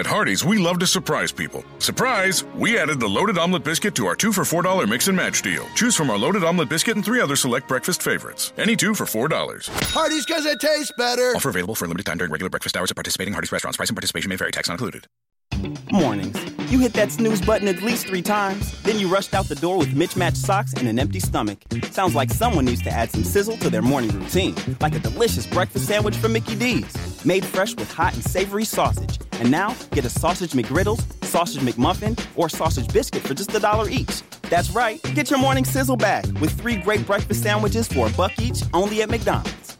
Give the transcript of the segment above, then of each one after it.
At Hardee's, we love to surprise people. Surprise! We added the Loaded Omelet Biscuit to our 2 for $4 mix and match deal. Choose from our Loaded Omelet Biscuit and 3 other select breakfast favorites. Any 2 for $4. Hardee's, because it tastes better. Offer available for a limited time during regular breakfast hours at participating Hardee's restaurants. Price and participation may vary. Tax not included. Mornings. You hit that snooze button at least 3 times. Then you rushed out the door with mismatched socks and an empty stomach. Sounds like someone needs to add some sizzle to their morning routine. Like a delicious breakfast sandwich from Mickey D's. Made fresh with hot and savory sausage. And now, get a Sausage McGriddles, Sausage McMuffin, or Sausage Biscuit for just $1 each. That's right. Get your morning sizzle back with 3 great breakfast sandwiches for $1 each only at McDonald's.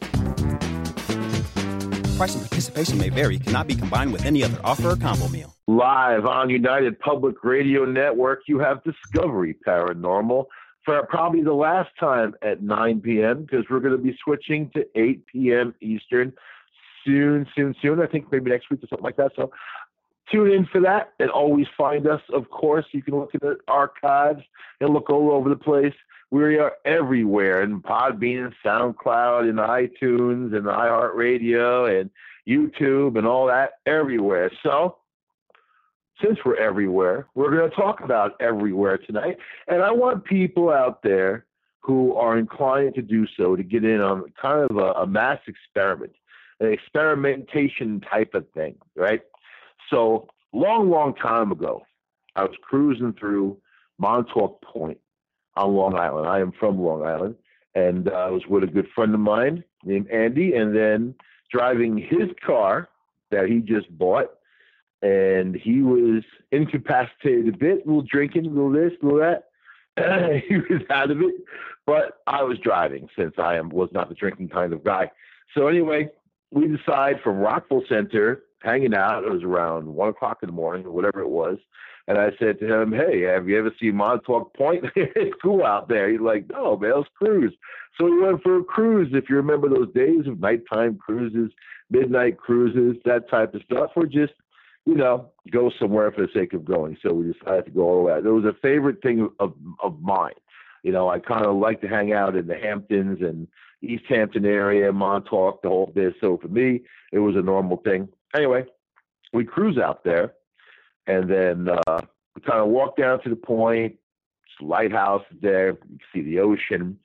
Price and participation may vary. Cannot be combined with any other offer or combo meal. Live on United Public Radio Network, you have Discovery Paranormal for probably the last time at 9 p.m. because we're going to be switching to 8 p.m. Eastern soon. I think maybe next week or something like that. So tune in for that and always find us. Of course, you can look at the archives and look all over the place. We are everywhere in Podbean and SoundCloud and iTunes and iHeartRadio and YouTube and all that everywhere. So since we're everywhere, we're going to talk about everywhere tonight. And I want people out there who are inclined to do so to get in on kind of a mass experiment, an experimentation type of thing, right? So long time ago, I was cruising through Montauk Point on Long Island. I am from Long Island, and I was with a good friend of mine named Andy, and then driving his car that he just bought, and he was incapacitated a bit, a little drinking, a little this, a little that. He was out of it, but I was driving since I was not the drinking kind of guy. So anyway, we decide from Rockville Center, hanging out. It was around 1 o'clock in the morning or whatever it was. And I said to him, hey, have you ever seen Montauk Point? It's cool out there. He's like, no, man, let's cruise. So we went for a cruise. If you remember those days of nighttime cruises, midnight cruises, that type of stuff, or just, go somewhere for the sake of going. So we decided to go all the way out. It was a favorite thing of mine. I kind of like to hang out in the Hamptons and East Hampton area, Montauk, the whole bit. So for me, it was a normal thing. Anyway, we cruise out there. And then we kind of walk down to the point. Lighthouse is there. You can see the ocean.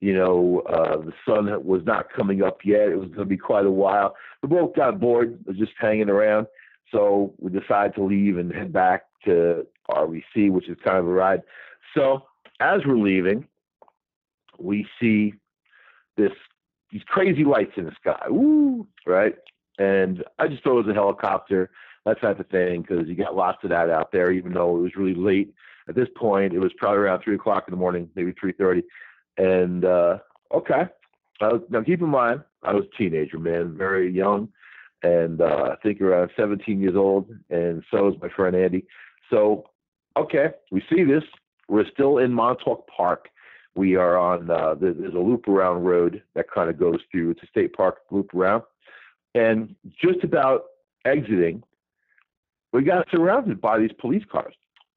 The sun was not coming up yet. It was going to be quite a while. We both got bored of just hanging around. So we decided to leave and head back to RBC, which is kind of a ride. So as we're leaving, we see these crazy lights in the sky. Woo, right? And I just thought it was a helicopter, that type of thing, because you got lots of that out there, even though it was really late. At this point, it was probably around 3 o'clock in the morning, maybe 3:30. And, okay. Now, keep in mind, I was a teenager, man, very young, and I think around 17 years old, and so is my friend Andy. So, okay, we see this. We're still in Montauk Park. We are on, there's a loop-around road that kind of goes through. It's a state park loop-around. And just about exiting, we got surrounded by these police cars,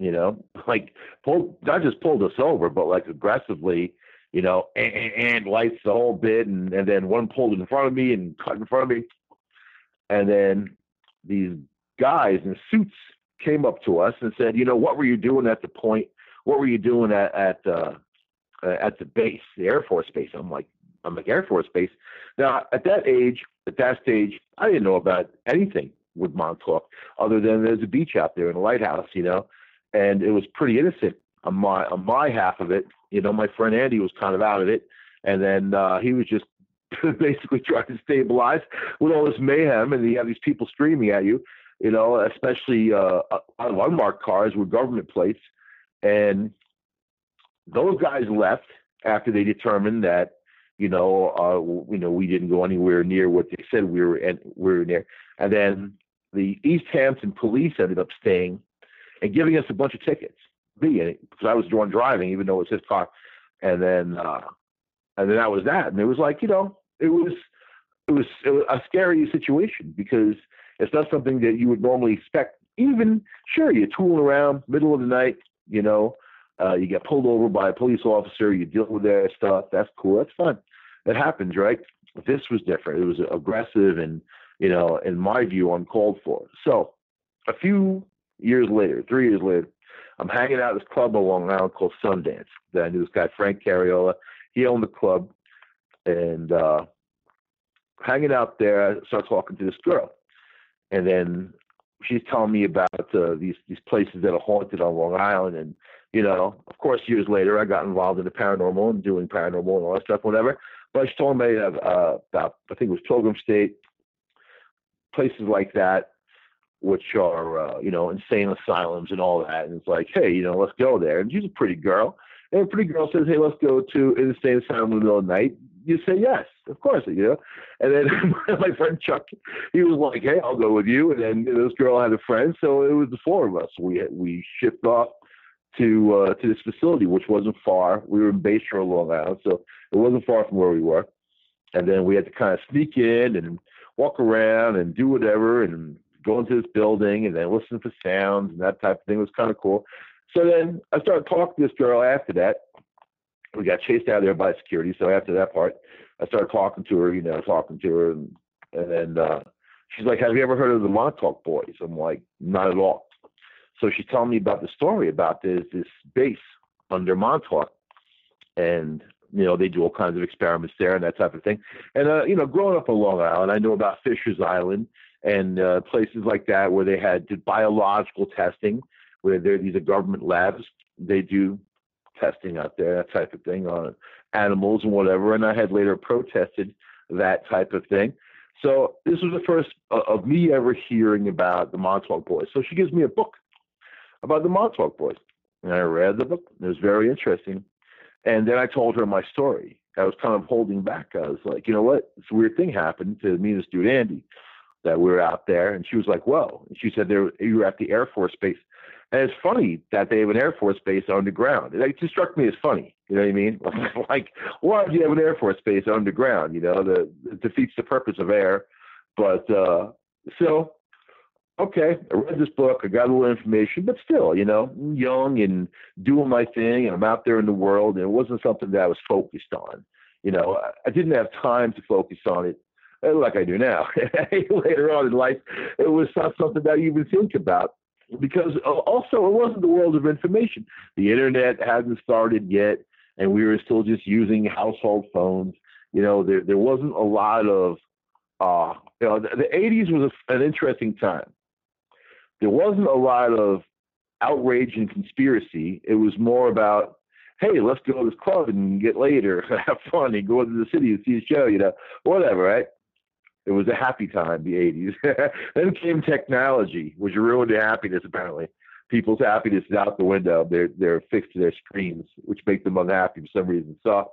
not just pulled us over, but like aggressively, and lights the whole bit. And then one pulled in front of me and cut in front of me. And then these guys in suits came up to us and said, what were you doing at the point? What were you doing at the base, the Air Force Base? I'm like Air Force Base. Now, at that stage, I didn't know about anything with Montauk other than there's a beach out there and a lighthouse, and it was pretty innocent on my half of it. My friend Andy was kind of out of it, and then he was just basically trying to stabilize with all this mayhem, and you have these people screaming at you, especially unmarked cars with government plates, and those guys left after they determined that we didn't go anywhere near what they said we were near. And then the East Hampton police ended up staying and giving us a bunch of tickets. Because I was the one driving, even though it was his car. And then that was that. And it was like, it was a scary situation because it's not something that you would normally expect. Even, sure, you're tooling around, middle of the night, you get pulled over by a police officer, you deal with their stuff. That's cool. That's fun. That happens, right? But this was different. It was aggressive and, in my view, uncalled for. So a few years later, 3 years later, I'm hanging out at this club on Long Island called Sundance. Then I knew this guy, Frank Carriola. He owned the club. And hanging out there, I started talking to this girl. And then she's telling me about these places that are haunted on Long Island. And, you know, of course, years later, I got involved in the paranormal and doing paranormal and all that stuff, whatever. But she told me about, I think it was Pilgrim State, places like that, which are, you know, insane asylums and all that. And it's like, hey, you know, let's go there. And she's a pretty girl. And a pretty girl says, hey, let's go to an insane asylum in the middle of the night. You say yes, of course, you know. And then my friend Chuck, he was like, hey, I'll go with you. And then this girl had a friend. So it was the four of us. We shipped off to this facility, which wasn't far. We were in Bayshore, Long Island, so it wasn't far from where we were. And then we had to kind of sneak in and walk around and do whatever and go into this building and then listen for sounds and that type of thing. It was kind of cool. So then I started talking to this girl after that. We got chased out of there by security. So after that part, I started talking to her, and then she's like, have you ever heard of the Montauk Boys? I'm like, not at all. So she's telling me about the story about this base under Montauk. And, you know, they do all kinds of experiments there and that type of thing. And, you know, growing up on Long Island, I know about Fisher's Island and places like that where they had biological testing, where these are government labs. They do testing out there, that type of thing, on animals and whatever. And I had later protested that type of thing. So this was the first of me ever hearing about the Montauk Boys. So she gives me a book about the Montauk Boys. And I read the book. It was very interesting. And then I told her my story. I was kind of holding back. I was like, you know what? This weird thing happened to me and this dude, Andy, that we were out there. And she was like, whoa. And she said, you were at the Air Force Base. And it's funny that they have an Air Force Base underground. It just struck me as funny. You know what I mean? Like, why do you have an Air Force Base underground? You know, it defeats the purpose of air. But so, okay, I read this book. I got a little information, but still, you know, I'm young and doing my thing, and I'm out there in the world, and it wasn't something that I was focused on. You know, I didn't have time to focus on it like I do now. Later on in life, it was not something that I even think about. Because also it wasn't the world of information. The internet hadn't started yet, and we were still just using household phones. You know, there wasn't a lot of, you know, the 80s was an interesting time. There wasn't a lot of outrage and conspiracy. It was more about, hey, let's go to this club and get laid or have fun and go into the city and see a show, you know, whatever, right? It was a happy time, the 80s. Then came technology, which ruined their happiness, apparently. People's happiness is out the window. They're fixed to their screens, which make them unhappy for some reason. So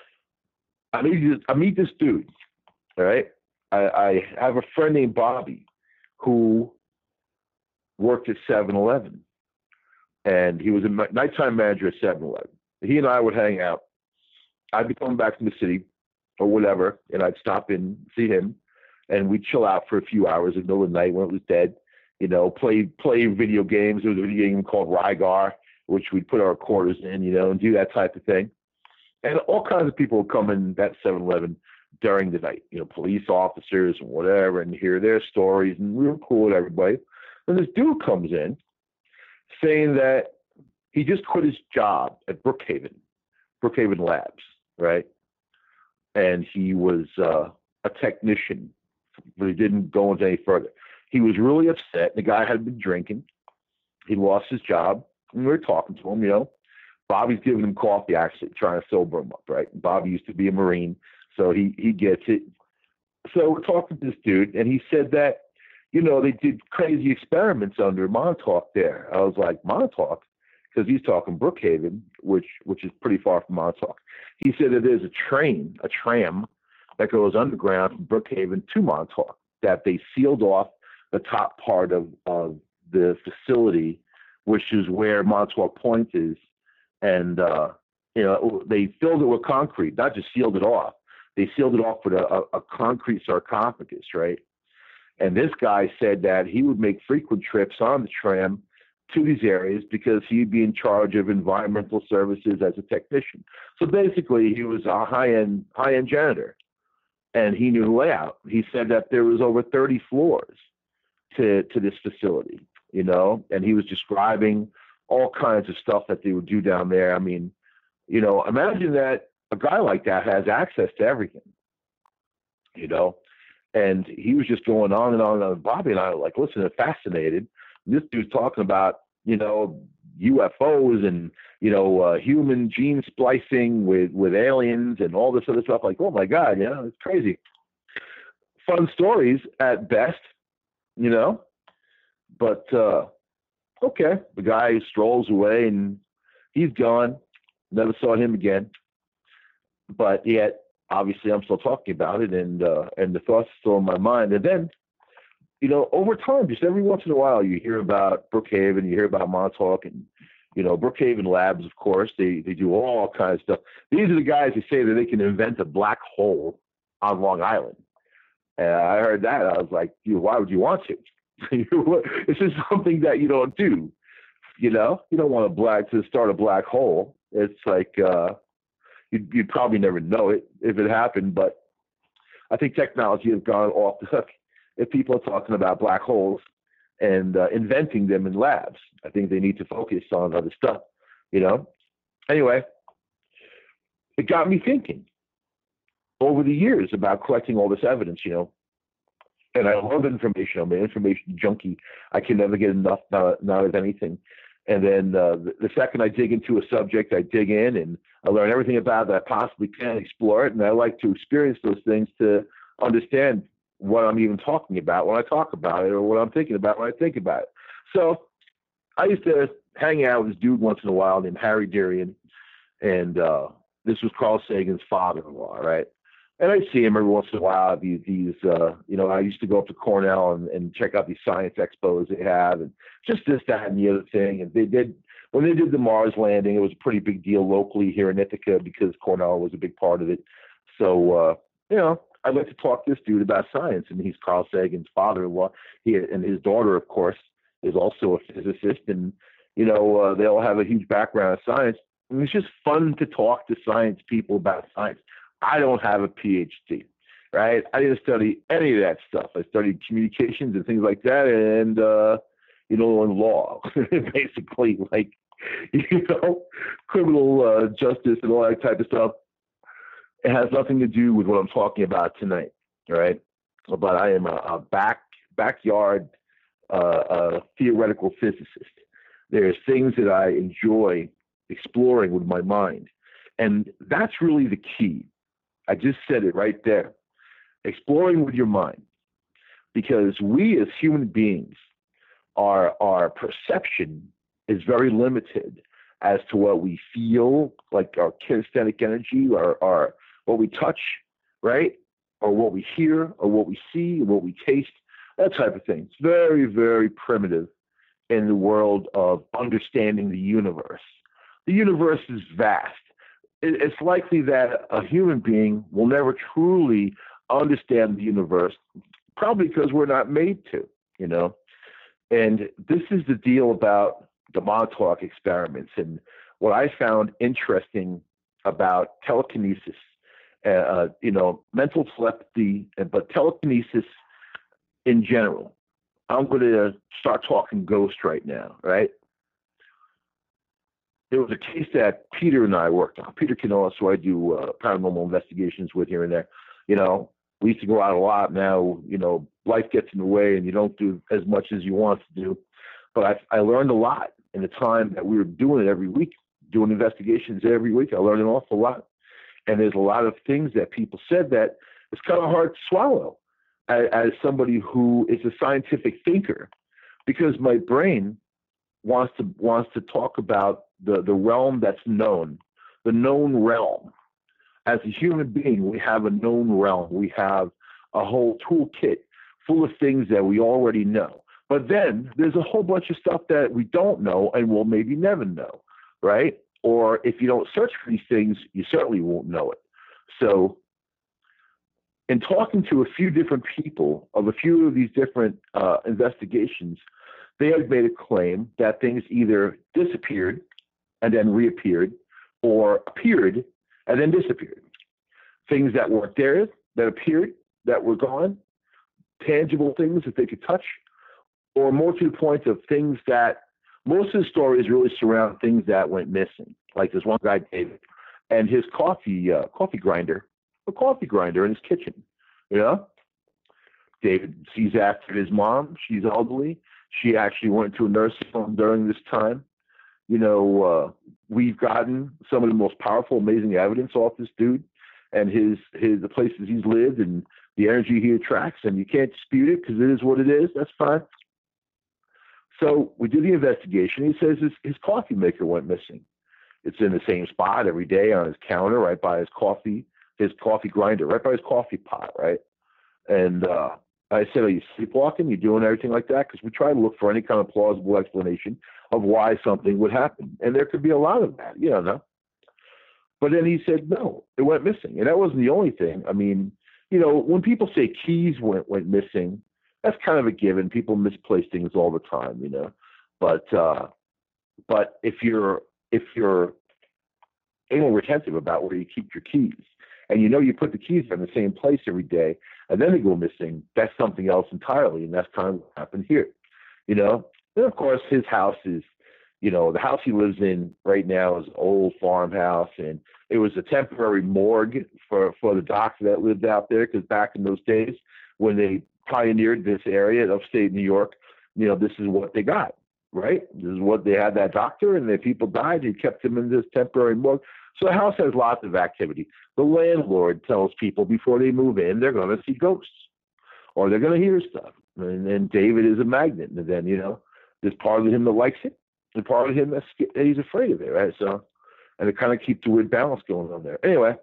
I meet this dude, all right? I have a friend named Bobby who worked at 7-Eleven. And he was a nighttime manager at 7-Eleven. He and I would hang out. I'd be coming back from the city or whatever, and I'd stop in, see him. And we'd chill out for a few hours in the middle of the night when it was dead, you know, play video games. There was a video game called Rygar, which we'd put our quarters in, you know, and do that type of thing. And all kinds of people would come in that 7-Eleven during the night, you know, police officers and whatever, and hear their stories. And we were cool with everybody. And this dude comes in saying that he just quit his job at Brookhaven Labs, right? And he was a technician, but he didn't go into any further. He was really upset. The guy had been drinking. He lost his job. And we were talking to him, you know. Bobby's giving him coffee, actually, trying to sober him up, right? Bobby used to be a Marine, so he gets it. So we're talking to this dude, and he said that, you know, they did crazy experiments under Montauk there. I was like, Montauk? Because he's talking Brookhaven, which is pretty far from Montauk. He said that there's a tram, that goes underground from Brookhaven to Montauk, that they sealed off the top part of the facility, which is where Montauk Point is. And, you know, they filled it with concrete, not just sealed it off. They sealed it off with a concrete sarcophagus, right? And this guy said that he would make frequent trips on the tram to these areas because he'd be in charge of environmental services as a technician. So basically, he was a high-end janitor. And he knew the layout. He said that there was over 30 floors to this facility. and he was describing all kinds of stuff that they would do down there. I mean, imagine that a guy like that has access to everything, and he was just going on and on. And Bobby and I were like, listen, fascinated. This dude's talking about, UFOs and, human gene splicing with aliens and all this other stuff. Like, oh my God, it's crazy. Fun stories at best, but, okay. The guy strolls away and he's gone. Never saw him again. But yet, obviously, I'm still talking about it, and the thoughts are still in my mind. And then, over time, just every once in a while, you hear about Brookhaven, you hear about Montauk, and Brookhaven Labs, of course, they do all kinds of stuff. These are the guys who say that they can invent a black hole on Long Island. And I heard that, I was like, why would you want to? It's just something that you don't do. You don't want to start a black hole. It's like you'd probably never know it if it happened, but I think technology has gone off the hook. If people are talking about black holes and inventing them in labs, I think they need to focus on other stuff, Anyway, it got me thinking over the years about collecting all this evidence, and I love information. I'm an information junkie. I can never get enough, not of anything. And then the second I dig into a subject, I dig in and I learn everything about it that I possibly can, explore it. And I like to experience those things to understand what I'm even talking about when I talk about it, or what I'm thinking about when I think about it. So I used to hang out with this dude once in a while named Harry Durian. And this was Carl Sagan's father-in-law, right? And I see him every once in a while. I used to go up to Cornell and check out these science expos they have, and just this, that, and the other thing. And when they did the Mars landing, it was a pretty big deal locally here in Ithaca because Cornell was a big part of it. So, I'd like to talk to this dude about science, and he's Carl Sagan's father-in-law. And his daughter, of course, is also a physicist, and, they all have a huge background in science. And it's just fun to talk to science people about science. I don't have a PhD, right? I didn't study any of that stuff. I studied communications and things like that, and in law, basically, like criminal justice and all that type of stuff. It has nothing to do with what I'm talking about tonight, right? But I am a backyard theoretical physicist. There's things that I enjoy exploring with my mind, and that's really the key. I just said it right there. Exploring with your mind. Because we as human beings, our perception is very limited as to what we feel, like our kinesthetic energy, or what we touch, right? Or what we hear, or what we see, or what we taste, that type of thing. It's very, very primitive in the world of understanding the universe. The universe is vast. It's likely that a human being will never truly understand the universe, probably because we're not made to, And this is the deal about the Montauk experiments. And what I found interesting about telekinesis, mental telepathy, but telekinesis in general. I'm going to start talking ghost right now, right? There was a case that Peter and I worked on. Peter Canoa, who I do paranormal investigations with here and there. We used to go out a lot. Now, life gets in the way and you don't do as much as you want to do. But I learned a lot in the time that we were doing it every week, doing investigations every week. I learned an awful lot. And there's a lot of things that people said that it's kind of hard to swallow as somebody who is a scientific thinker, because my brain wants to talk about the realm that's known, the known realm. As a human being, we have a known realm. We have a whole toolkit full of things that we already know. But then there's a whole bunch of stuff that we don't know and will maybe never know, right? Or if you don't search for these things, you certainly won't know it. So in talking to a few different people of a few of these different investigations, they had made a claim that things either disappeared and then reappeared, or appeared and then disappeared. Things that weren't there, that appeared, that were gone, tangible things that they could touch, or more to the point of things that most of the stories really surround things that went missing. Like this one guy, David, and his coffee grinder in his kitchen. You know, David sees after his mom. She's elderly. She actually went to a nursing home during this time. You know, we've gotten some of the most powerful, amazing evidence off this dude and the places he's lived and the energy he attracts, and you can't dispute it because it is what it is. That's fine. So we did the investigation. He says his coffee maker went missing. It's in the same spot every day on his counter, right by his coffee grinder, right by his coffee pot, right? And I said, are you sleepwalking? You doing everything like that? Because we try to look for any kind of plausible explanation of why something would happen. And there could be a lot of that. You don't know. But then he said, no, it went missing. And that wasn't the only thing. I mean, you know, when people say keys went missing, that's kind of a given. People misplace things all the time, you know. But if you're anal retentive about where you keep your keys, and you know you put the keys in the same place every day, and then they go missing, that's something else entirely, and that's kind of what happened here, you know. And of course, his house is, you know, the house he lives in right now is an old farmhouse, and it was a temporary morgue for the doctor that lived out there, because back in those days when they pioneered this area in upstate New York, you know, this is what they got, right? This is what they had, that doctor, and if people died, they kept them in this temporary morgue. So the house has lots of activity. The landlord tells people before they move in, they're going to see ghosts or they're going to hear stuff. And David is a magnet. And then, you know, there's part of him that likes it and part of him that he's afraid of it, right? So, and it kind of keeps the weird balance going on there. Anyway,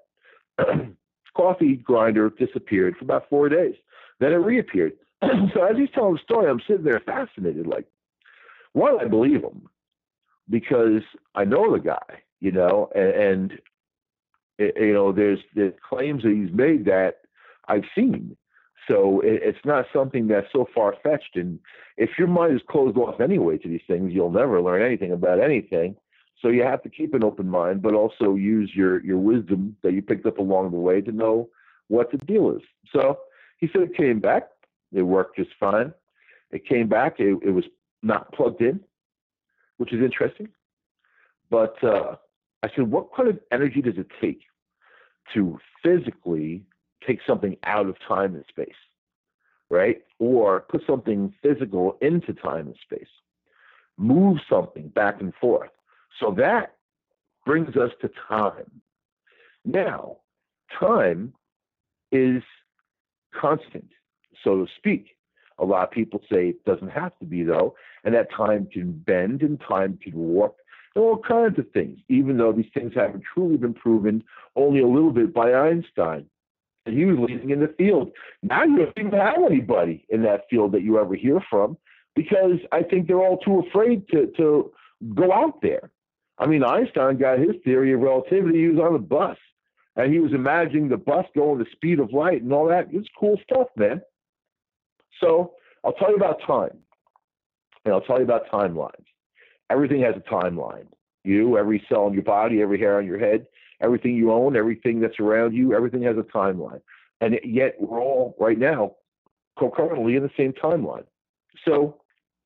coffee grinder disappeared for about 4 days. Then it reappeared. So as he's telling the story, I'm sitting there fascinated. Like, one, I believe him because I know the guy, you know, and you know, there's claims that he's made that I've seen. So it's not something that's so far-fetched. And if your mind is closed off anyway to these things, you'll never learn anything about anything. So you have to keep an open mind, but also use your wisdom that you picked up along the way to know what the deal is. So he said it came back. It worked just fine. It came back. It was not plugged in, which is interesting. But I said, what kind of energy does it take to physically take something out of time and space, right? Or put something physical into time and space, move something back and forth. So that brings us to time. Now, time is constant, so to speak. A lot of people say it doesn't have to be, though, and that time can bend and time can warp and all kinds of things, even though these things haven't truly been proven only a little bit by Einstein. And he was leading in the field. Now you don't even have anybody in that field that you ever hear from, because I think they're all too afraid to go out there. I mean, Einstein got his theory of relativity. He was on a bus, and he was imagining the bus going the speed of light and all that. It's cool stuff, man. So I'll tell you about time, and I'll tell you about timelines. Everything has a timeline. You, every cell in your body, every hair on your head, everything you own, everything that's around you, everything has a timeline. And yet we're all right now concurrently in the same timeline. So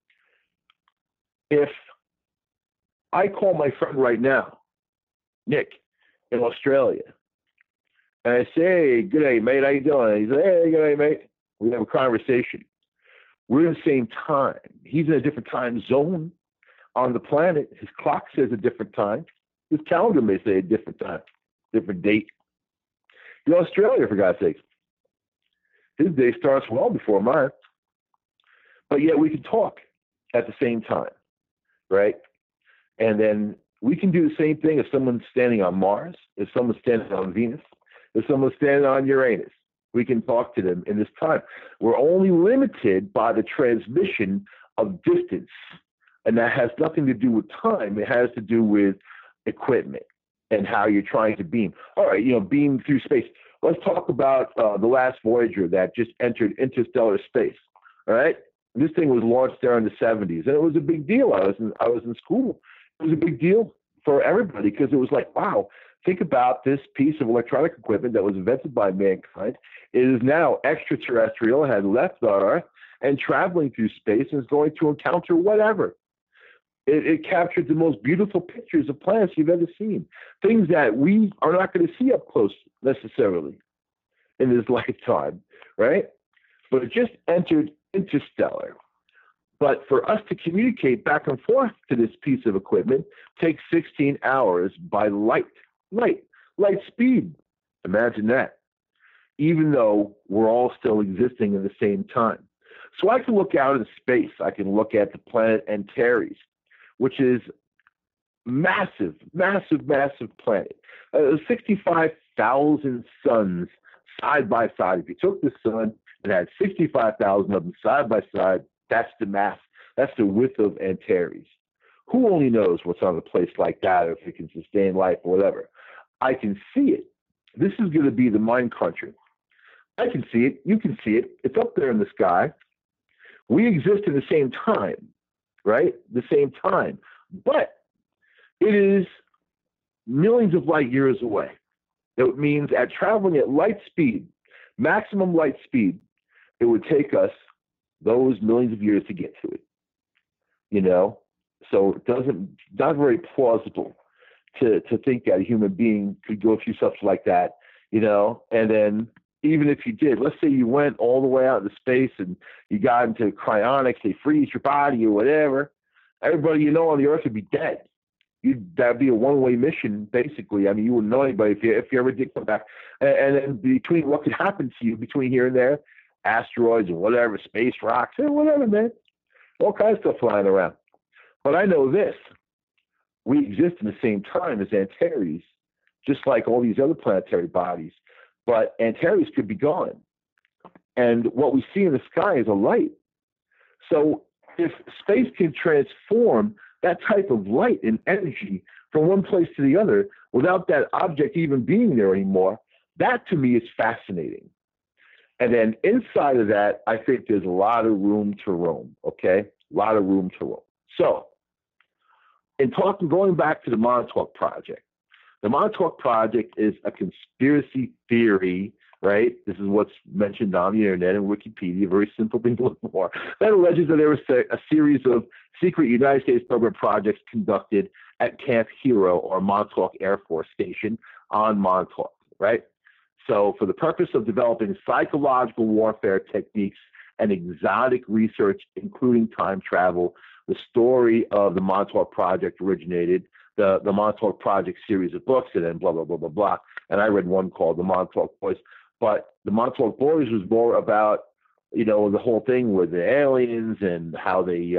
if I call my friend right now, Nick, in Australia, and I say, hey, good day, mate, how you doing? He says, hey, good day, mate. We have a conversation. We're in the same time. He's in a different time zone on the planet. His clock says a different time. His calendar may say a different time, different date. In Australia, for God's sake. His day starts well before mine. But yet we can talk at the same time, right? And then we can do the same thing if someone's standing on Mars, if someone's standing on Venus, if someone's standing on Uranus. We can talk to them in this time. We're only limited by the transmission of distance. And that has nothing to do with time. It has to do with equipment and how you're trying to beam. All right, beam through space. Let's talk about the last Voyager that just entered interstellar space. All right, this thing was launched there in the 70s, and it was a big deal. I was in school. It was a big deal for everybody because it was like, wow, think about this piece of electronic equipment that was invented by mankind. It is now extraterrestrial, had left our Earth, and traveling through space and is going to encounter whatever. It captured the most beautiful pictures of planets you've ever seen, things that we are not going to see up close necessarily in this lifetime, right? But it just entered interstellar. But for us to communicate back and forth to this piece of equipment takes 16 hours by light speed. Imagine that. Even though we're all still existing at the same time. So I can look out into space. I can look at the planet Antares, which is massive planet. 65,000 suns side by side. If you took the sun and had 65,000 of them side by side, that's the mass. That's the width of Antares. Who only knows what's on a place like that, or if it can sustain life or whatever. I can see it. This is going to be the mind cruncher. I can see it. You can see it. It's up there in the sky. We exist in the same time, right? The same time. But it is millions of light years away. It means at traveling at light speed, maximum light speed, it would take us those millions of years to get to it. You know? So it not very plausible to think that a human being could go through something like that, you know, and then even if you did, let's say you went all the way out into space and you got into cryonics, they freeze your body or whatever, everybody you know on the Earth would be dead. That'd be a one-way mission, basically. I mean, you wouldn't know anybody if you ever did come back. And then between what could happen to you between here and there, asteroids or whatever, space rocks, or whatever, man, all kinds of stuff flying around. But I know this. We exist in the same time as Antares, just like all these other planetary bodies. But Antares could be gone. And what we see in the sky is a light. So if space can transform that type of light and energy from one place to the other without that object even being there anymore, that to me is fascinating. And then inside of that, I think there's a lot of room to roam, okay? A lot of room to roam. So going back to the Montauk Project, the Montauk Project is a conspiracy theory, right? This is what's mentioned on the internet and Wikipedia, very simple thing to look for, that alleges that there was a series of secret United States government projects conducted at Camp Hero or Montauk Air Force Station on Montauk, right? So for the purpose of developing psychological warfare techniques and exotic research, including time travel, the story of the Montauk Project originated, the Montauk Project series of books, and then blah, blah, blah, blah, blah. And I read one called The Montauk Boys. But The Montauk Boys was more about, you know, the whole thing with the aliens and how they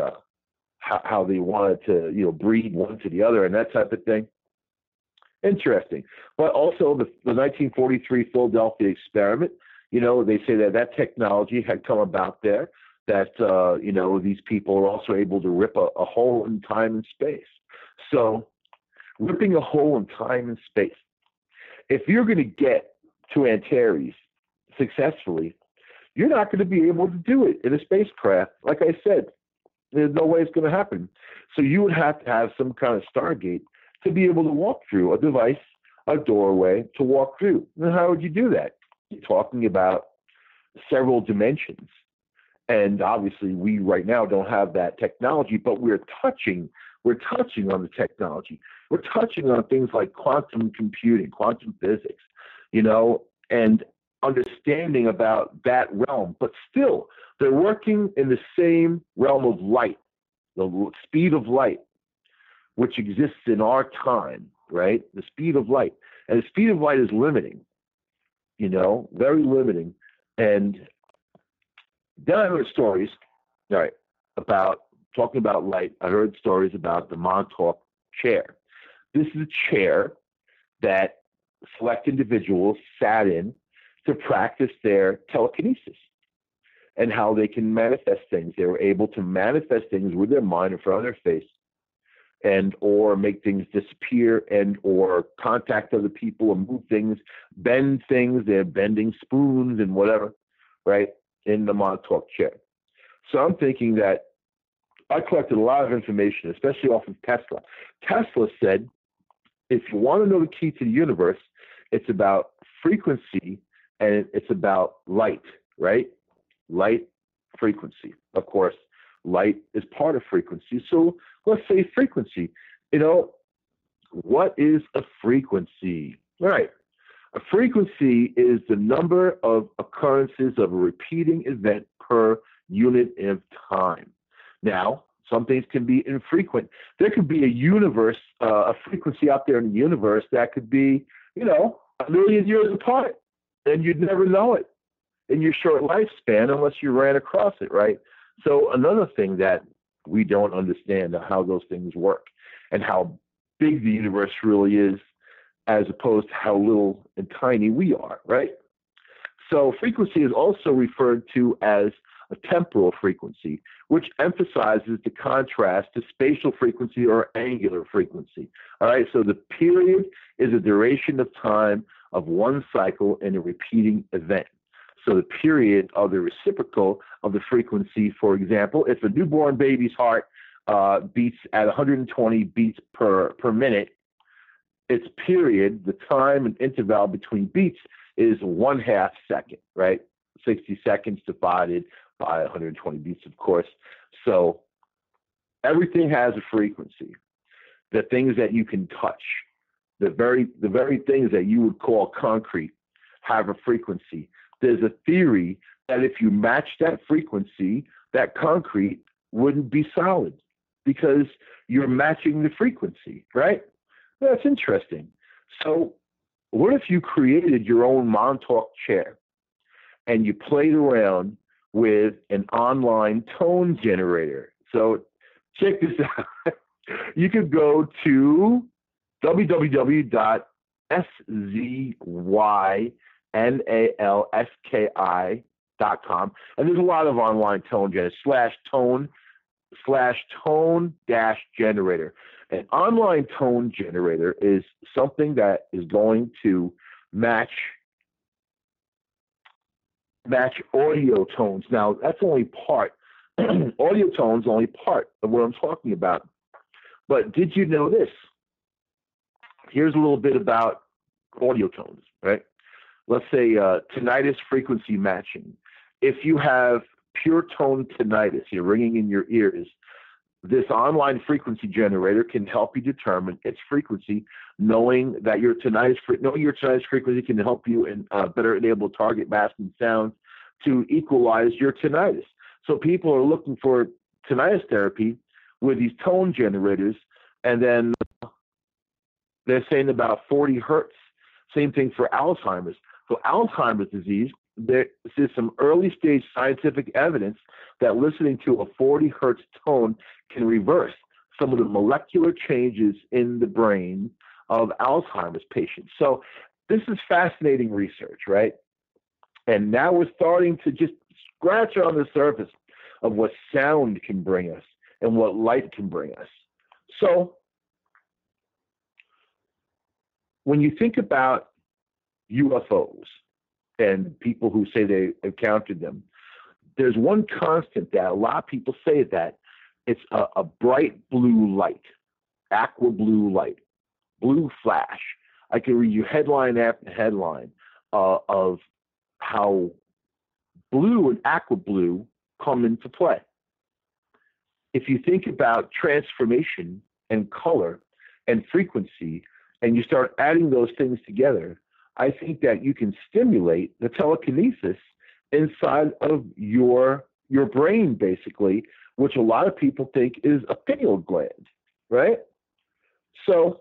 wanted to, you know, breed one to the other and that type of thing. Interesting. But also the 1943 Philadelphia experiment, you know, they say that technology had come about there, that, you know, these people are also able to rip a hole in time and space. So ripping a hole in time and space. If you're going to get to Antares successfully, you're not going to be able to do it in a spacecraft. Like I said, there's no way it's going to happen. So you would have to have some kind of Stargate to be able to walk through a device, a doorway to walk through. And how would you do that? You're talking about several dimensions. And obviously we right now don't have that technology, but we're touching on the technology. We're touching on things like quantum computing, quantum physics, you know, and understanding about that realm. But still, they're working in the same realm of light, the speed of light, which exists in our time, right? The speed of light. And the speed of light is limiting, you know, very limiting. And then I heard stories, all right, about talking about light. I heard stories about the Montauk chair. This is a chair that select individuals sat in to practice their telekinesis and how they can manifest things. They were able to manifest things with their mind in front of their face, and or make things disappear, and or contact other people and move things, bend things. They're bending spoons and whatever, right, in the Montauk chair. So I'm thinking that I collected a lot of information, especially off of Tesla. Tesla said, if you want to know the key to the universe, it's about frequency and it's about light, right? Light, frequency. Of course, light is part of frequency. So let's say frequency. What is a frequency? Right. A frequency is the number of occurrences of a repeating event per unit of time. Now, some things can be infrequent. There could be a frequency out there in the universe that could be, a million years apart, and you'd never know it in your short lifespan unless you ran across it, right? So another thing that we don't understand how those things work and how big the universe really is as opposed to how little and tiny we are, right? So frequency is also referred to as a temporal frequency, which emphasizes the contrast to spatial frequency or angular frequency. All right, so the period is a duration of time of one cycle in a repeating event. So the period of the reciprocal of the frequency, for example, if a newborn baby's heart beats at 120 beats per minute, its period, the time and interval between beats, is 1/2 second, right? 60 seconds divided by 120 beats, of course. So everything has a frequency. The things that you can touch, the very things that you would call concrete, have a frequency. There's a theory that if you match that frequency, that concrete wouldn't be solid because you're matching the frequency, right? That's interesting. So what if you created your own Montauk chair and you played around with an online tone generator? So check this out. You could go to www.szynalski.com, and there's a lot of online tone generators, /tone-generator. An online tone generator is something that is going to match audio tones. Now, that's only part. Audio tones only part of what I'm talking about. But did you know this? Here's a little bit about audio tones, right? Let's say tinnitus frequency matching. If you have pure tone tinnitus, you're ringing in your ears, this online frequency generator can help you determine its frequency, knowing your tinnitus frequency can help you and better enable target masking sounds to equalize your tinnitus. So people are looking for tinnitus therapy with these tone generators, and then they're saying about 40 hertz. Same thing for Alzheimer's. So Alzheimer's disease, there is some early stage scientific evidence that listening to a 40 hertz tone can reverse some of the molecular changes in the brain of Alzheimer's patients. So this is fascinating research, right? And now we're starting to just scratch on the surface of what sound can bring us and what light can bring us. So when you think about UFOs and people who say they encountered them, there's one constant that a lot of people say, that it's a bright blue light, aqua blue light, blue flash. I can read you headline after headline of how blue and aqua blue come into play. If you think about transformation and color and frequency, and you start adding those things together, I think that you can stimulate the telekinesis inside of your brain, basically, which a lot of people think is a pineal gland, right? So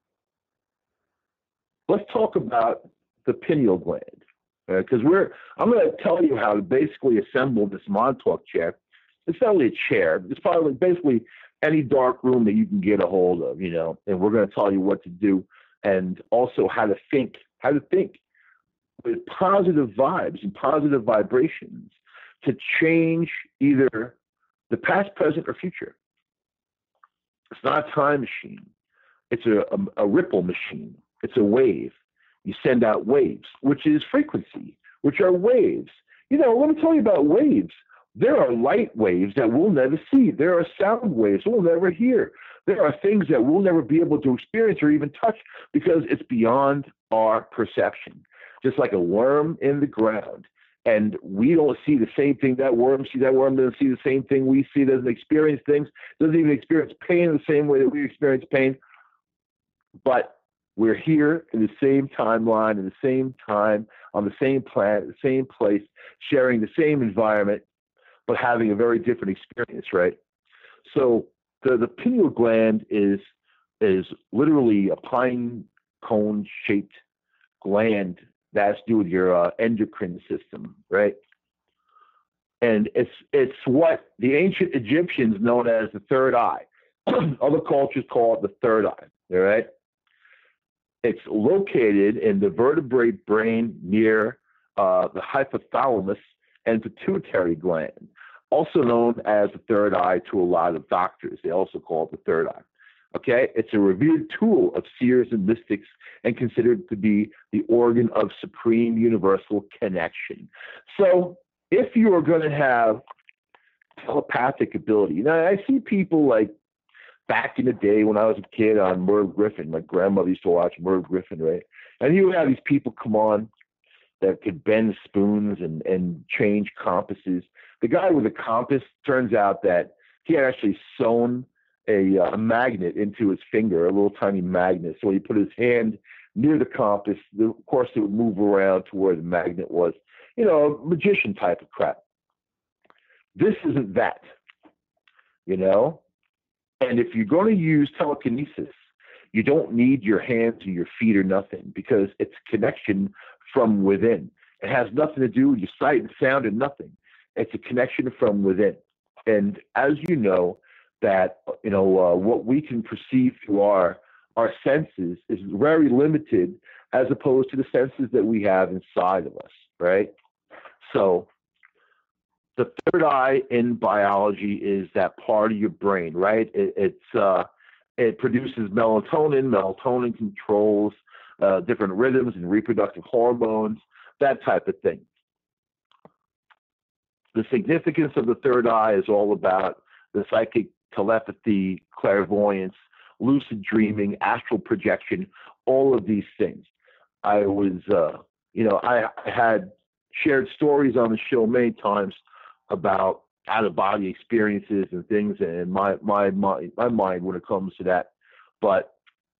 let's talk about the pineal gland, because I'm going to tell you how to basically assemble this Montauk chair. It's not really a chair. It's probably basically any dark room that you can get a hold of, and we're going to tell you what to do, and also how to think with positive vibes and positive vibrations to change either the past, present, or future. It's not a time machine. It's a ripple machine. It's a wave. You send out waves, which is frequency, which are waves. Let me tell you about waves. There are light waves that we'll never see. There are sound waves we'll never hear. There are things that we'll never be able to experience or even touch because it's beyond our perception. Just like a worm in the ground. And we don't see the same thing that worm sees. That worm doesn't see the same thing we see. Doesn't experience things. Doesn't even experience pain in the same way that we experience pain. But we're here in the same timeline, in the same time, on the same planet, the same place, sharing the same environment, but having a very different experience, right? So the pineal gland is literally a pine cone shaped gland that's to do with your endocrine system, right? And it's what the ancient Egyptians known as the third eye. Other cultures call it the third eye, all right? It's located in the vertebrate brain near the hypothalamus and pituitary gland, also known as the third eye to a lot of doctors. They also call it the third eye. Okay, it's a revered tool of seers and mystics and considered to be the organ of supreme universal connection. So if you are going to have telepathic ability, you know, I see people like back in the day when I was a kid on Merv Griffin. My grandmother used to watch Merv Griffin, right? And you would have these people come on that could bend spoons and change compasses. The guy with the compass, turns out that he had actually sewn a magnet into his finger, a little tiny magnet. So when he put his hand near the compass, of course it would move around to where the magnet was. You know, magician type of crap. This isn't that, you know? And if you're going to use telekinesis, you don't need your hands or your feet or nothing, because it's a connection from within. It has nothing to do with your sight and sound and nothing. It's a connection from within. And as you know, that, you know, what we can perceive through our senses is very limited as opposed to the senses that we have inside of us, right? So the third eye in biology is that part of your brain, right? It produces melatonin. Melatonin controls different rhythms and reproductive hormones, that type of thing. The significance of the third eye is all about the psychic telepathy, clairvoyance, lucid dreaming, astral projection, all of these things. I was, I had shared stories on the show many times about out-of-body experiences and things, and my mind when it comes to that. But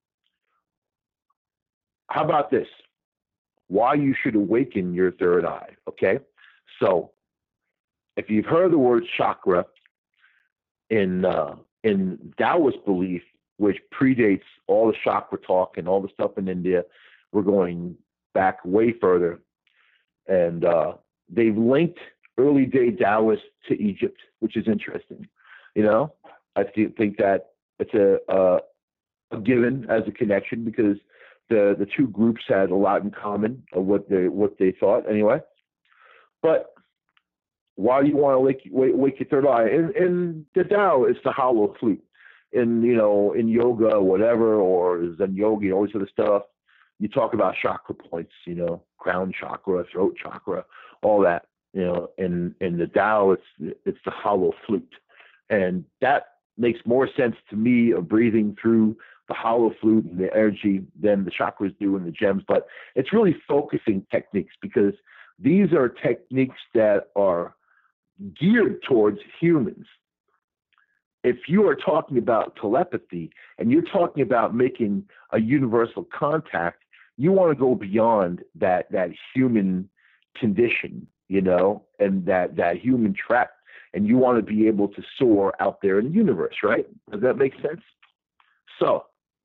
how about this? Why you should awaken your third eye, okay? So if you've heard the word chakra, in Taoist belief, which predates all the chakra talk and all the stuff in India, we're going back way further. And they've linked early day Taoists to Egypt, which is interesting. You know, I think that it's a given as a connection, because the two groups had a lot in common of what they thought anyway. But why do you want to wake your third eye? In the Tao, it's the hollow flute. In yoga, whatever, or Zen yoga, all this other stuff, you talk about chakra points, crown chakra, throat chakra, all that. In the Tao, it's the hollow flute, and that makes more sense to me of breathing through the hollow flute and the energy than the chakras do in the gems. But it's really focusing techniques, because these are techniques that are geared towards humans. If you are talking about telepathy and you're talking about making a universal contact, you want to go beyond that human condition, and that human trap, and you want to be able to soar out there in the universe, right? Does that make sense? So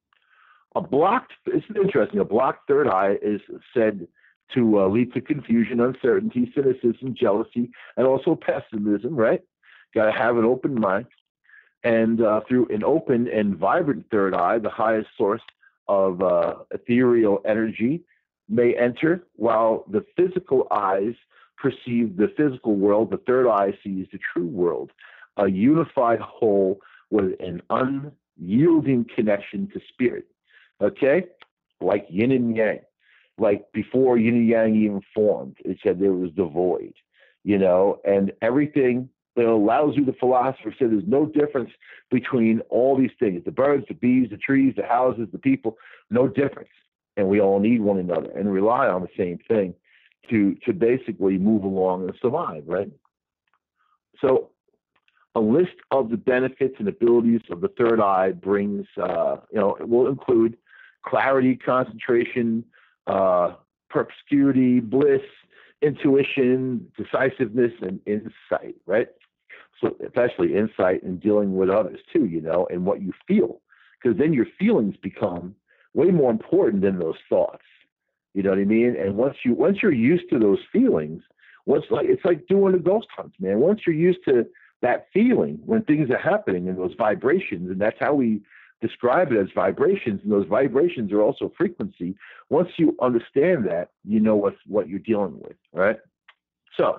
it's interesting, a blocked third eye is said to lead to confusion, uncertainty, cynicism, jealousy, and also pessimism, right? Got to have an open mind. And through an open and vibrant third eye, the highest source of ethereal energy may enter, while the physical eyes perceive the physical world. The third eye sees the true world, a unified whole with an unyielding connection to spirit. Okay? Like yin and yang. Like before yin and yang even formed, it said there was the void, and everything. Lao Tzu, the philosopher, said there's no difference between all these things, the birds, the bees, the trees, the houses, the people, no difference. And we all need one another and rely on the same thing to basically move along and survive, right? So a list of the benefits and abilities of the third eye brings, it will include clarity, concentration, perspicuity, bliss, intuition, decisiveness, and insight, right? So especially insight in dealing with others too, and what you feel, because then your feelings become way more important than those thoughts. You know what I mean? And once you're used to those feelings, it's like doing a ghost hunt, man. Once you're used to that feeling when things are happening and those vibrations, and that's how we describe it, as vibrations, and those vibrations are also frequency. Once you understand that, you know what you're dealing with, right? So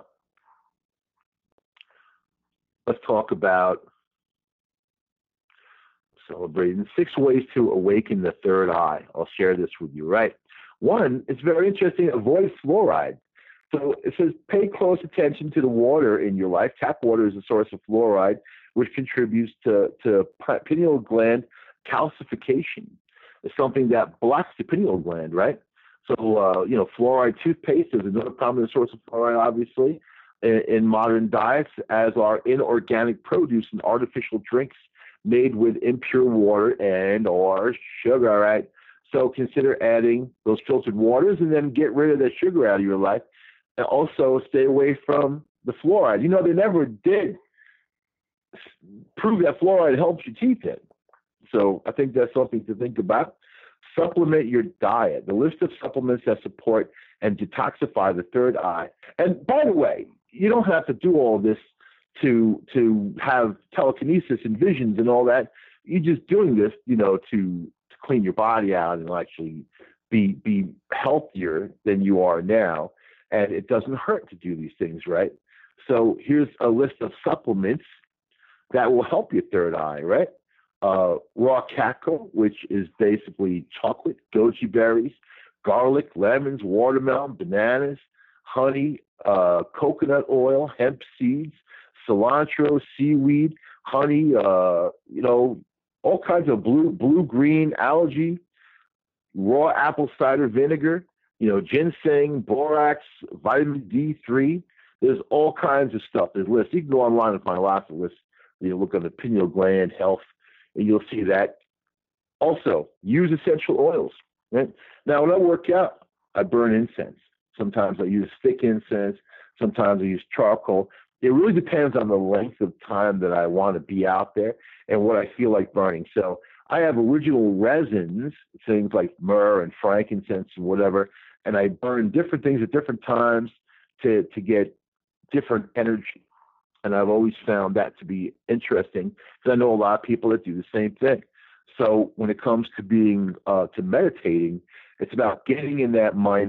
let's talk about celebrating 6 ways to awaken the third eye. I'll share this with you, right? One, it's very interesting, avoid fluoride. So it says pay close attention to the water in your life. Tap water is a source of fluoride, which contributes to pineal gland calcification. It's something that blocks the pineal gland, right? So, fluoride toothpaste is another prominent source of fluoride, obviously, in modern diets, as are inorganic produce and artificial drinks made with impure water and or sugar, right? So consider adding those filtered waters and then get rid of that sugar out of your life. And also stay away from the fluoride. They never did prove that fluoride helps your teeth in. So I think that's something to think about. Supplement your diet. The list of supplements that support and detoxify the third eye. And by the way, you don't have to do all this to have telekinesis and visions and all that. You're just doing this, to clean your body out and actually be healthier than you are now. And it doesn't hurt to do these things, right? So here's a list of supplements that will help your third eye, right? Raw cacao, which is basically chocolate, goji berries, garlic, lemons, watermelon, bananas, honey, coconut oil, hemp seeds, cilantro, seaweed, honey, all kinds of blue-green algae, raw apple cider vinegar, ginseng, borax, vitamin D3. There's all kinds of stuff. There's lists. You can go online and find lots of lists. Look on the pineal gland health, and you'll see that. Also, use essential oils. Right? Now, when I work out, I burn incense. Sometimes I use thick incense. Sometimes I use charcoal. It really depends on the length of time that I want to be out there and what I feel like burning. So I have original resins, things like myrrh and frankincense and whatever, and I burn different things at different times to get different energy. And I've always found that to be interesting because I know a lot of people that do the same thing. So when it comes to being to meditating, it's about getting in that mind.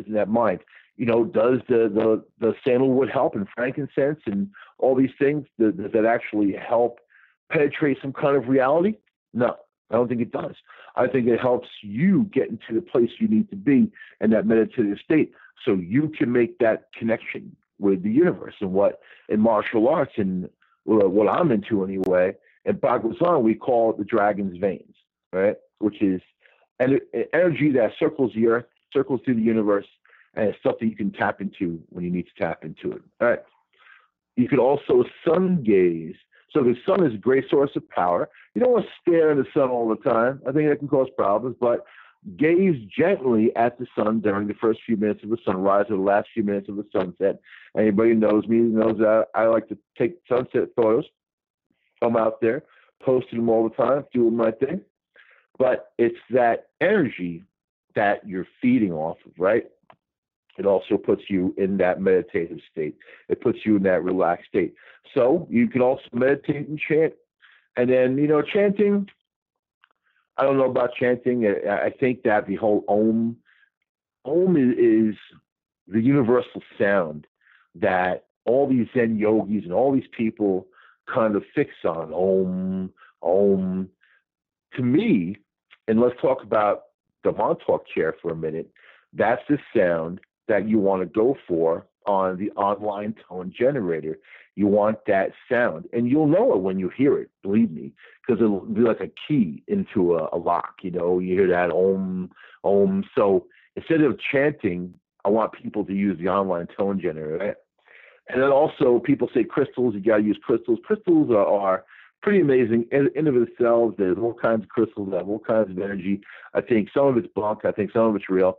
Does the sandalwood help, and frankincense and all these things? Does that actually help penetrate some kind of reality? No, I don't think it does. I think it helps you get into the place you need to be in that meditative state so you can make that connection with the universe. And what in martial arts and what I'm into anyway, in Bhagavatam, we call it the dragon's veins, right? Which is energy that circles the earth, circles through the universe, and it's stuff that you can tap into when you need to tap into it. All right. You could also sun gaze. So the sun is a great source of power. You don't want to stare at the sun all the time. I think that can cause problems, but gaze gently at the sun during the first few minutes of the sunrise or the last few minutes of the sunset. Anybody who knows me knows that I like to take sunset photos. I'm out there posting them all the time, doing my thing. But it's that energy that you're feeding off of, right? It also puts you in that meditative state. It puts you in that relaxed state. So you can also meditate and chant. And then, chanting, I don't know about chanting. I think that the whole Om is the universal sound that all these Zen yogis and all these people kind of fix on. Om. To me, and let's talk about the Montauk chair for a minute, that's the sound that you want to go for on the online tone generator. You want that sound, and you'll know it when you hear it, believe me, because it'll be like a key into a lock. You hear that Om. So instead of chanting, I want people to use the online tone generator, right? And then also people say crystals, you got to use crystals. Crystals are pretty amazing in of themselves. There's all kinds of crystals that have all kinds of energy. I think some of it's bunk. I think some of it's real.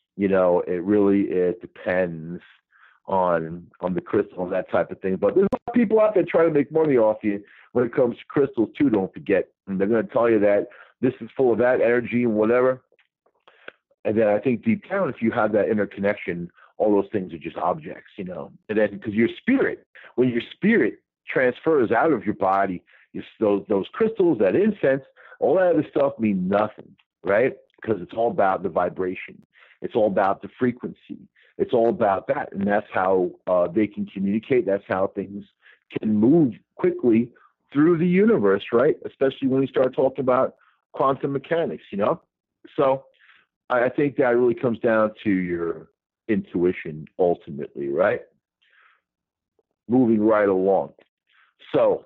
It depends on the crystal and that type of thing. But there's a lot of people out there trying to make money off you when it comes to crystals too, don't forget. And they're going to tell you that this is full of that energy and whatever. And then I think deep down, if you have that interconnection, all those things are just objects, And then because when your spirit transfers out of your body, those crystals, that incense, all that other stuff mean nothing, right? Because it's all about the vibration. It's all about the frequency. It's all about that. And that's how they can communicate. That's how things can move quickly through the universe, right? Especially when we start talking about quantum mechanics, So I think that really comes down to your intuition ultimately, right? Moving right along. So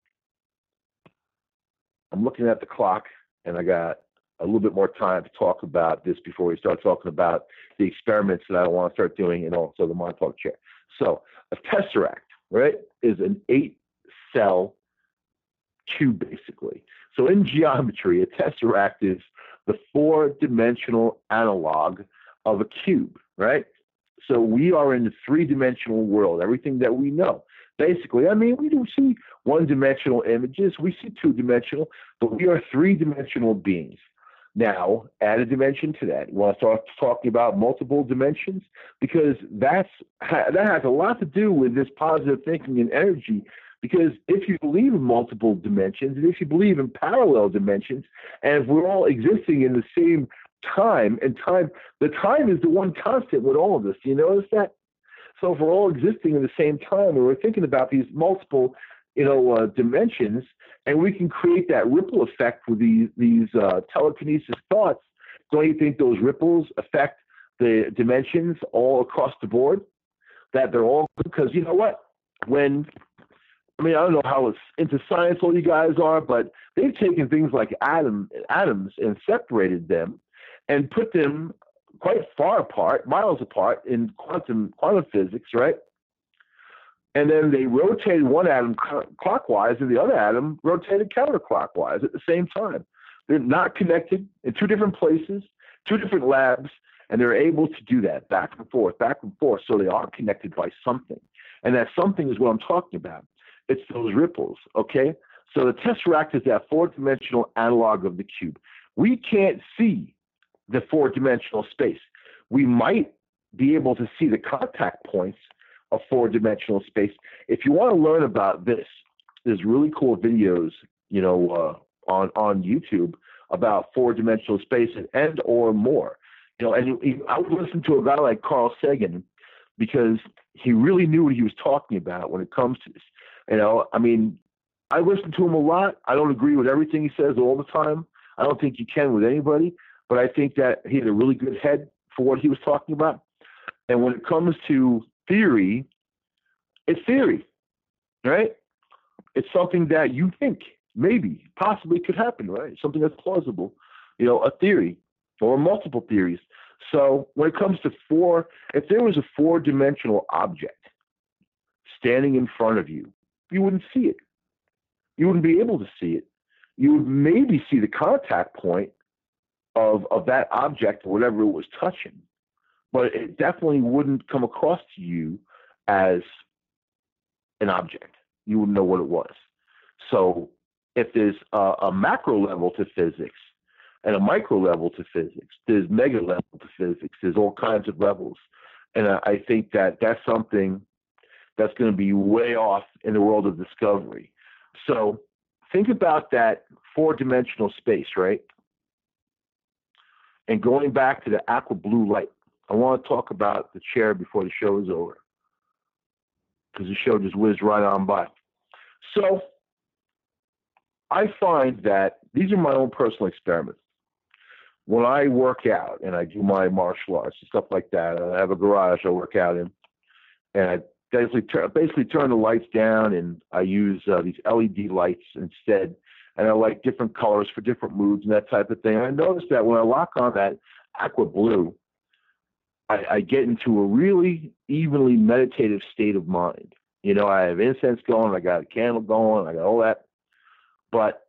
I'm looking at the clock, and I got a little bit more time to talk about this before we start talking about the experiments that I want to start doing and also the Montauk chair. So a tesseract, right, is an 8-cell cube, basically. So in geometry, a tesseract is the 4-dimensional analog of a cube, right? So we are in the 3-dimensional world, everything that we know. Basically, we do see 1-dimensional images, we see 2-dimensional, but we are 3-dimensional beings. Now, add a dimension to that. You want to start talking about multiple dimensions? Because that has a lot to do with this positive thinking and energy. Because if you believe in multiple dimensions, and if you believe in parallel dimensions, and if we're all existing in the same time, and the time is the one constant with all of this. Do you notice that? So if we're all existing in the same time, and we're thinking about these multiple, dimensions, and we can create that ripple effect with these telekinesis thoughts, don't you think those ripples affect the dimensions all across the board? That they're all good? Because you know what? I don't know how into science all you guys are, but they've taken things like atoms and separated them and put them quite far apart, miles apart in quantum physics, right? And then they rotated one atom clockwise and the other atom rotated counterclockwise at the same time. They're not connected in two different places, two different labs, and they're able to do that back and forth. So they are connected by something. And that something is what I'm talking about. It's those ripples, okay? So the tesseract is that 4-dimensional analog of the cube. We can't see the 4-dimensional space. We might be able to see the contact points of 4-dimensional space. If you want to learn about this, there's really cool videos, on YouTube about 4-dimensional space and or more. And I would listen to a guy like Carl Sagan because he really knew what he was talking about when it comes to this. I listen to him a lot. I don't agree with everything he says all the time. I don't think you can with anybody, but I think that he had a really good head for what he was talking about. And when it comes to theory, it's theory, right? It's something that you think maybe, possibly could happen, right? Something that's plausible, a theory or multiple theories. So when it comes to if there was a 4-dimensional object standing in front of you, you wouldn't see it. You wouldn't be able to see it. You would maybe see the contact point of that object or whatever it was touching, but it definitely wouldn't come across to you as an object. You wouldn't know what it was. So if there's a macro level to physics and a micro level to physics, there's mega level to physics, there's all kinds of levels. And I think that that's something that's going to be way off in the world of discovery. So think about that 4-dimensional space, right? And going back to the aqua blue light, I want to talk about the chair before the show is over, because the show just whizzed right on by. So I find that these are my own personal experiments. When I work out and I do my martial arts and stuff like that, I have a garage I work out in, and I basically turn the lights down, and I use these LED lights instead, and I like different colors for different moods and that type of thing. And I noticed that when I lock on that aqua blue, I get into a really evenly meditative state of mind. You know, I have incense going, I got a candle going, I got all that. But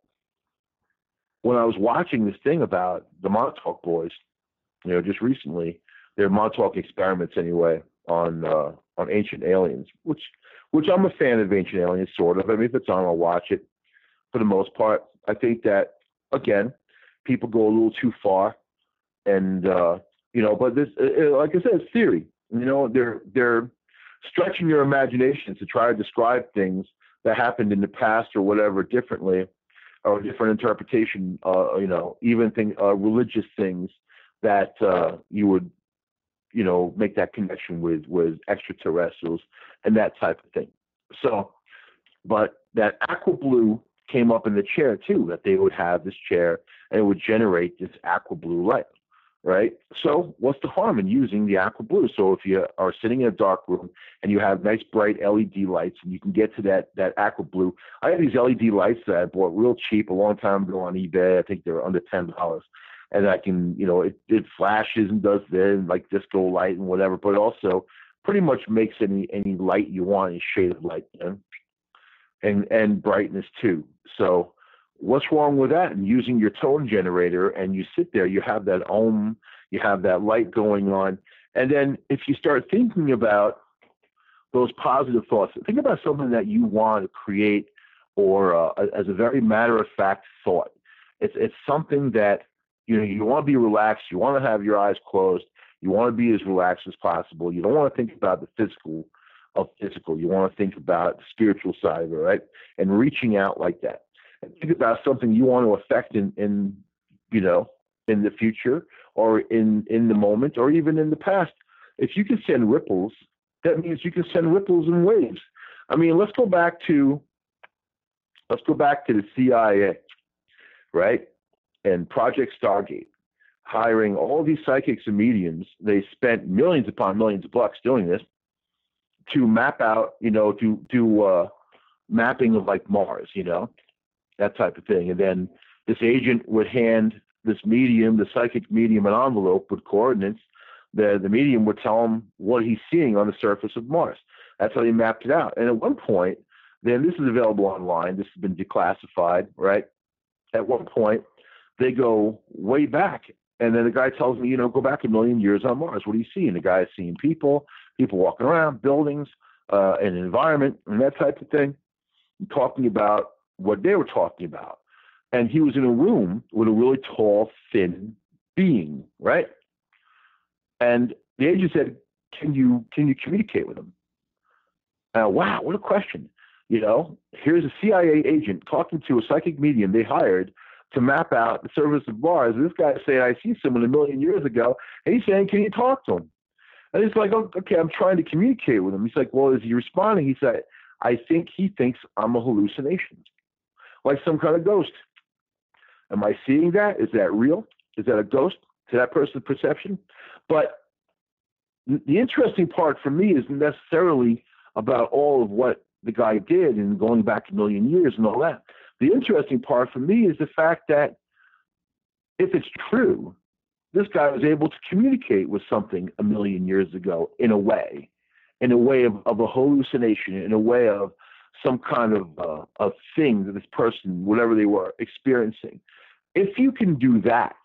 when I was watching this thing about the Montauk boys, you know, just recently, their Montauk experiments anyway on Ancient Aliens, which I'm a fan of Ancient Aliens, sort of. I mean, if it's on, I'll watch it. For the most part, I think that, again, people go a little too far, and you know, but this, like I said, it's theory. You know, they're stretching your imagination to try to describe things that happened in the past or whatever differently, or different interpretation. You know, even religious things that you would, you know, make that connection with extraterrestrials and that type of thing. So, but that aqua blue came up in the chair too, that they would have this chair and it would generate this aqua blue light, right? So what's the harm in using the aqua blue? So if you are sitting in a dark room and you have nice bright LED lights and you can get to that aqua blue. I have these LED lights that I bought real cheap a long time ago on eBay. I think they're under $10. And I can, you know, it flashes and does this, like disco light and whatever, but it also pretty much makes any light you want, any shade of light, you know? And brightness too. So what's wrong with that? And using your tone generator, and you sit there, you have that ohm, you have that light going on. And then if you start thinking about those positive thoughts, think about something that you want to create, or as a very matter-of-fact thought. It's something that, you know, you want to be relaxed, you want to have your eyes closed, you want to be as relaxed as possible. You don't want to think about the physical. You want to think about the spiritual side of it, right? And reaching out like that. And think about something you want to affect in you know, in the future, or in the moment, or even in the past. If you can send ripples, that means you can send ripples and waves. I mean, let's go back to the CIA, right? And Project Stargate, hiring all these psychics and mediums. They spent millions upon millions of bucks doing this to map out, you know, do mapping of like Mars, you know, that type of thing. And then this agent would hand this medium, the psychic medium, an envelope with coordinates. The medium would tell him what he's seeing on the surface of Mars. That's how they mapped it out. And at one point, then this is available online. This has been declassified, right? At one point, they go way back. And then the guy tells me, you know, go back a million years on Mars. What do you see? And the guy is seeing people walking around, buildings, an environment, and that type of thing, and talking about what they were talking about. And he was in a room with a really tall, thin being, right? And the agent said, can you communicate with him? Wow, what a question. You know, here's a CIA agent talking to a psychic medium they hired to map out the surface of Mars. This guy's saying, I see someone a million years ago. And he's saying, can you talk to him? And he's like, oh, okay, I'm trying to communicate with him. He's like, well, is he responding? He said, I think he thinks I'm a hallucination, like some kind of ghost. Am I seeing that? Is that real? Is that a ghost to that person's perception? But the interesting part for me isn't necessarily about all of what the guy did and going back a million years and all that. The interesting part for me is the fact that if it's true, this guy was able to communicate with something a million years ago in a way of a hallucination, in a way of some kind of thing that this person, whatever they were experiencing. If you can do that,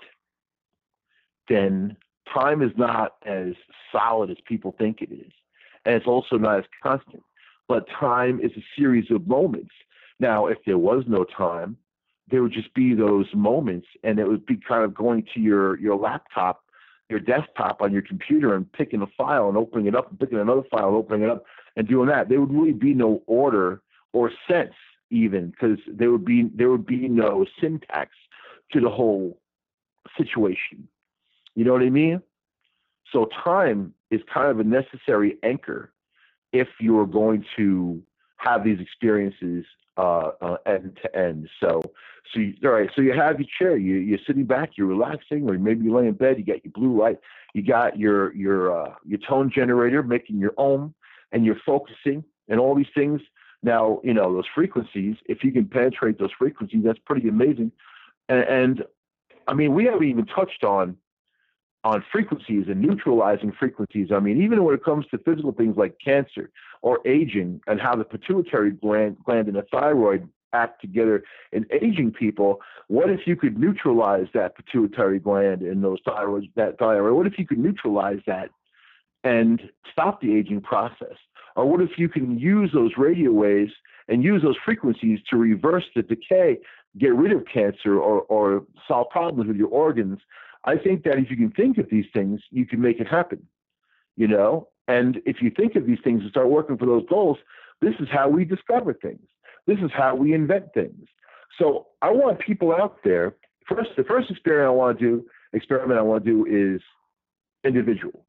then time is not as solid as people think it is. And it's also not as constant. But time is a series of moments. Now, if there was no time, there would just be those moments, and it would be kind of going to your laptop, your desktop on your computer, and picking a file and opening it up, and picking another file and opening it up and doing that. There would really be no order or sense, even, because there would be no syntax to the whole situation. You know what I mean? So time is kind of a necessary anchor if you're going to have these experiences end to end. So all right. So you have your chair. You're sitting back. You're relaxing, or maybe you lay in bed. You got your blue light. You got your tone generator making your ohm, and you're focusing, and all these things. Now, you know, those frequencies. If you can penetrate those frequencies, that's pretty amazing. And I mean, we haven't even touched on on frequencies and neutralizing frequencies. I mean, even when it comes to physical things like cancer or aging and how the pituitary gland and the thyroid act together in aging people, what if you could neutralize that pituitary gland and that thyroid? What if you could neutralize that and stop the aging process? Or what if you can use those radio waves and use those frequencies to reverse the decay, get rid of cancer or solve problems with your organs? I think that if you can think of these things, you can make it happen, you know? And if you think of these things and start working for those goals, this is how we discover things. This is how we invent things. So I want people out there, the first experiment I want to do is individual.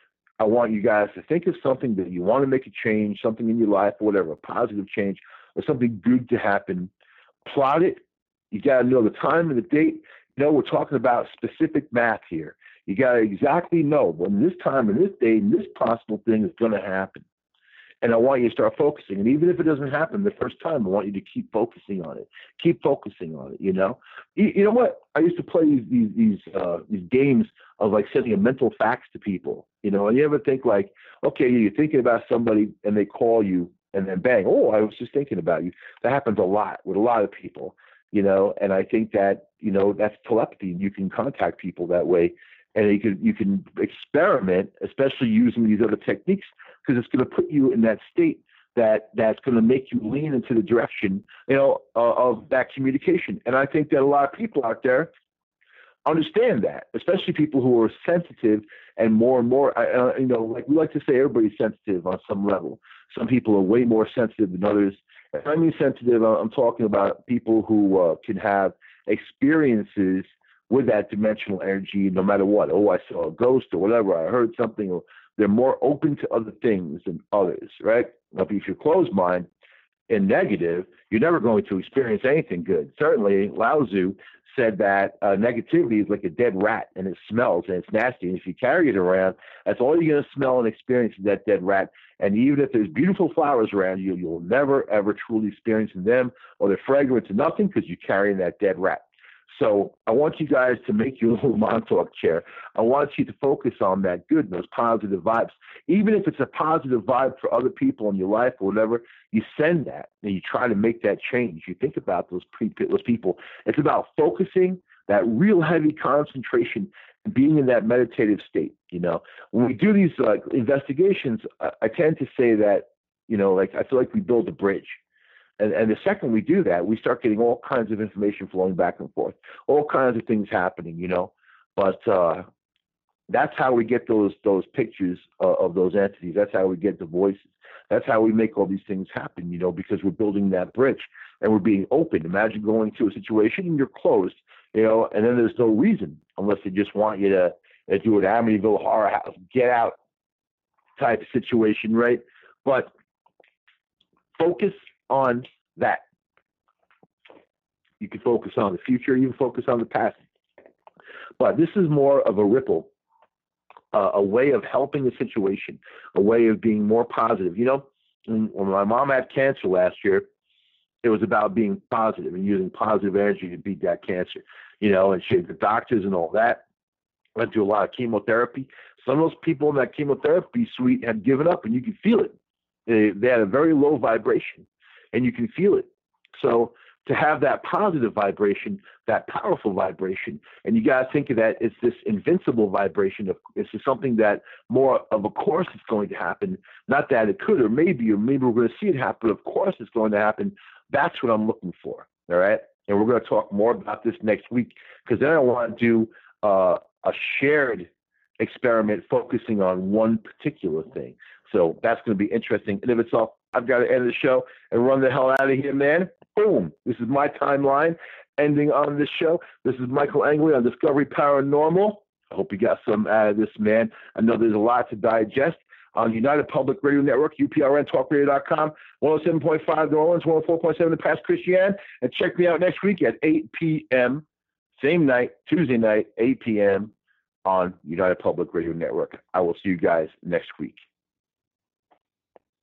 I want you guys to think of something that you want to make a change, something in your life or whatever, a positive change or something good to happen. Plot it. You got to know the time and the date. You know, we're talking about specific math here. You got to exactly know when this time and this date and this possible thing is going to happen. And I want you to start focusing. And even if it doesn't happen the first time, I want you to keep focusing on it. Keep focusing on it, you know? You know what? I used to play these games of like sending a mental fax to people, you know? And you ever think like, okay, you're thinking about somebody and they call you and then bang, oh, I was just thinking about you. That happens a lot with a lot of people, you know? And I think that, you know, that's telepathy. You can contact people that way. And you can experiment, especially using these other techniques, because it's going to put you in that state that's going to make you lean into the direction, you know, of that communication. And I think that a lot of people out there understand that, especially people who are sensitive and more, you know, like we like to say, everybody's sensitive on some level. Some people are way more sensitive than others. And I mean sensitive, I'm talking about people who can have experiences with that dimensional energy, no matter what. Oh, I saw a ghost or whatever. I heard something. Or they're more open to other things than others, right? Now, if you're closed mind and negative, you're never going to experience anything good. Certainly, Lao Tzu said that negativity is like a dead rat, and it smells, and it's nasty. And if you carry it around, that's all you're going to smell and experience is that dead rat. And even if there's beautiful flowers around you, you'll never, ever truly experience them or their fragrance or nothing because you're carrying that dead rat. So I want you guys to make your little Montauk chair. I want you to focus on that good, those positive vibes. Even if it's a positive vibe for other people in your life or whatever, you send that and you try to make that change. You think about those people. It's about focusing, that real heavy concentration, and being in that meditative state. You know, when we do these investigations, I tend to say that, you know, like I feel like we build a bridge. And the second we do that, we start getting all kinds of information flowing back and forth, all kinds of things happening, you know. But that's how we get those pictures of those entities. That's how we get the voices. That's how we make all these things happen, you know, because we're building that bridge and we're being open. Imagine going to a situation and you're closed, you know, and then there's no reason unless they just want you to do an Amityville Horror House, get out type of situation, right? But focus on that. You can focus on the future, you can focus on the past. But this is more of a ripple, a way of helping the situation, a way of being more positive. You know, when my mom had cancer last year, it was about being positive and using positive energy to beat that cancer. You know, and she had the doctors and all that. Went through a lot of chemotherapy. Some of those people in that chemotherapy suite had given up, and you could feel it. They had a very low vibration. And you can feel it. So to have that positive vibration, that powerful vibration, and you got to think of that it's this invincible vibration. It's just something that more of a course is going to happen. Not that it could or maybe we're going to see it happen. Of course it's going to happen. That's what I'm looking for. All right. And we're going to talk more about this next week because then I want to do a shared experiment focusing on one particular thing. So that's going to be interesting. And if it's all, I've got to end the show and run the hell out of here, man. Boom. This is my timeline ending on this show. This is Michael Angley on Discovery Paranormal. I hope you got some out of this, man. I know there's a lot to digest on United Public Radio Network, UPRN, talkradio.com, 107.5 New Orleans, 104.7 The Pass Christian. And check me out next week at 8 p.m., same night, Tuesday night, 8 p.m. on United Public Radio Network. I will see you guys next week.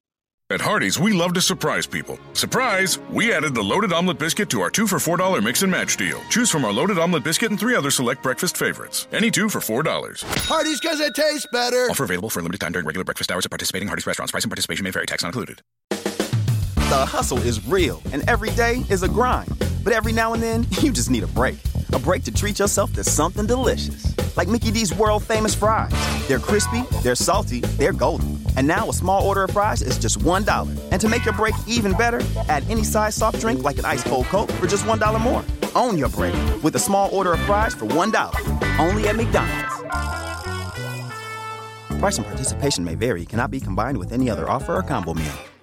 At Hardee's, we love to surprise people. Surprise! We added the Loaded Omelet Biscuit to our 2 for $4 mix and match deal. Choose from our Loaded Omelet Biscuit and 3 other select breakfast favorites. Any 2 for $4. Hardee's, because it tastes better. Offer available for a limited time during regular breakfast hours at participating Hardee's restaurants. Price and participation may vary. Tax not included. The hustle is real, and every day is a grind. But every now and then, you just need a break. A break to treat yourself to something delicious. Like Mickey D's world-famous fries. They're crispy, they're salty, they're golden. And now a small order of fries is just $1. And to make your break even better, add any size soft drink like an ice-cold Coke for just $1 more. Own your break with a small order of fries for $1. Only at McDonald's. Price and participation may vary. Cannot be combined with any other offer or combo meal.